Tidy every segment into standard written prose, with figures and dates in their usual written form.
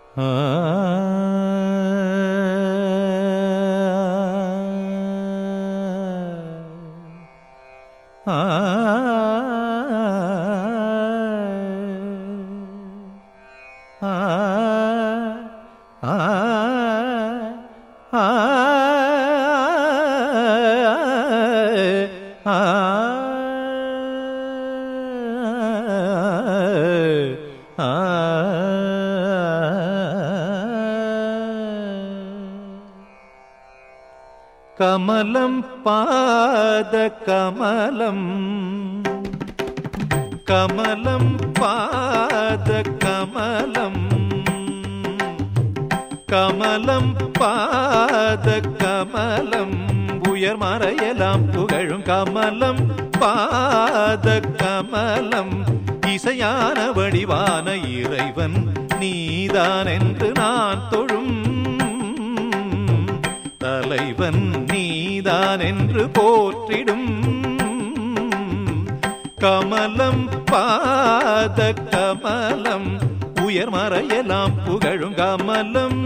கமலம் பாத கமலம் கமலம் பாத கமலம் கமலம் பாத கமலம் உயர் மறையலாம் புகழும் கமலம் பாத கமலம் இசையான வடிவான இறைவன் நீதான் என்று நான் தொழும் தலைவன் நீதான் என்று போற்றிடும் கமலம் பாத கமலம் உயர் மறையலாம் புகழும் கமலம்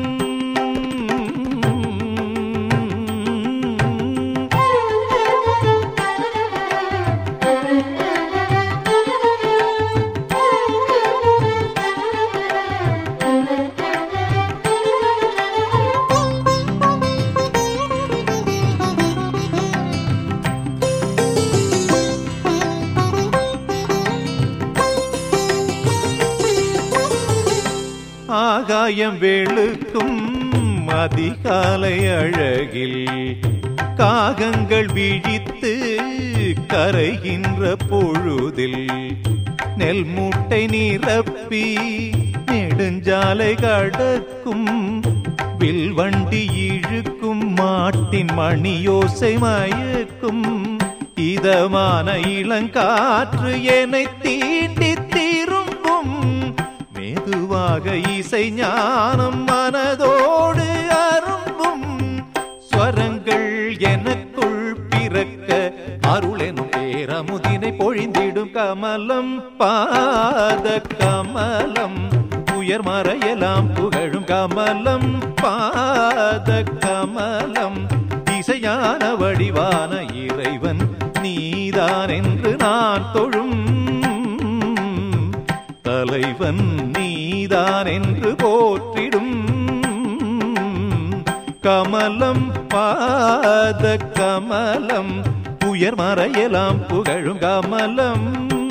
ஆகாயம் வெளுக்கும் அதிகாலை அழகில் காகங்கள் விழித்து கரைகின்ற பொழுதில் நெல் மூட்டை நிரப்பி நெடுஞ்சாலை கடக்கும் வில்வண்டி இழுக்கும் மாட்டின் மணியோசை மயக்கும் இதமான இளங்காற்று என்னை தீண்டி திரும்பும் மெதுவாக இசை ஞானம் மனதோடு அரும்பும் ஸ்வரங்கள் எனக்குள் பிறக்க அருளெனும் பேரமுதினை பொழிந்திடும் கமலம் பாத கமலம் உயர் மறையலாம் புகழும் கமலம் பாத கமலம் இசையான வடிவான இறைவன் நீதான் என்று நான் தொழும் தலைவன் நீதான் என்று போற்றிடும் கமலம் பாத கமலம் உயர் மறையலாம் புகழும் கமலம்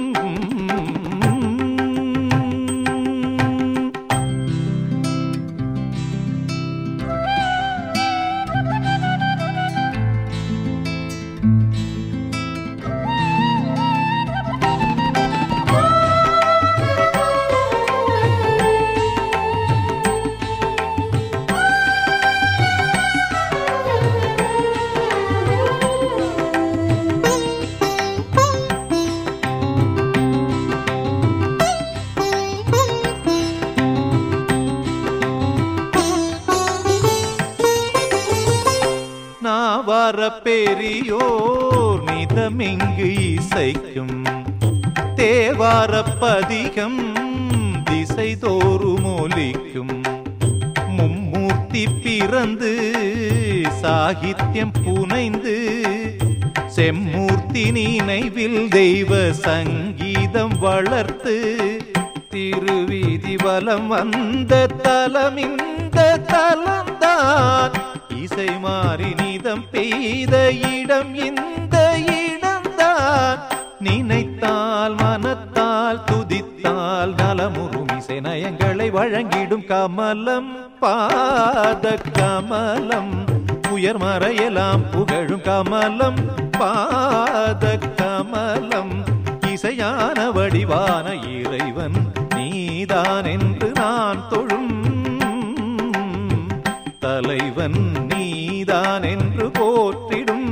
நாவார பெரியோர் நிதமிங்கு இசைக்கும் தேவார பதிகம் திசை தோறும் ஒலிக்கும் மும்மூர்த்தி பிறந்து சாகித்யம் புனைந்து செம்மூர்த்தி நினைவில் தெய்வ சங்கீதம் வளர்த்து திருவீதி வலம் வந்த தலம் இந்த தலம்தான் இசை மாறி நீதம் பெய்த இடம் இந்த இடம்தான் நினைத்தால் மனத்தால் துதித்தால் நலமுறும் இசை நயங்களை வழங்கிடும் கமலம் பாத கமலம் உயர் மறையலாம் புகழும் கமலம் பாத கமலம் இசையான வடிவான இறைவன் நீதான் என்று நான் தொழும் தலைவன் நீதான் என்று போற்றிடும்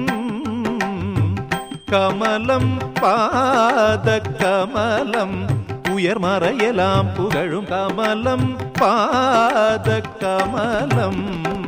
கமலம் பாத கமலம் உயர் மறையலாம் புகழும் கமலம் பாத கமலம்